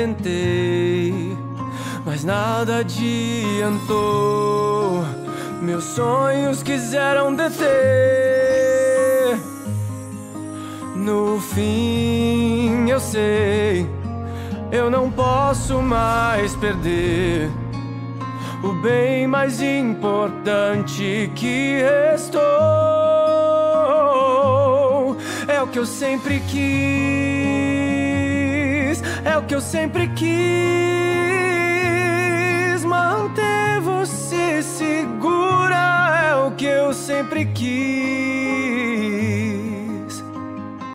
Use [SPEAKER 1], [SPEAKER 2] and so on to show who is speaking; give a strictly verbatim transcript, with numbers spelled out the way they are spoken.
[SPEAKER 1] tentei, mas nada adiantou. Meus sonhos quiseram deter. No fim eu sei, eu não posso mais perder o bem mais importante que restou. É o que eu sempre quis, é o que eu sempre quis, manter você segura. É o que eu sempre quis.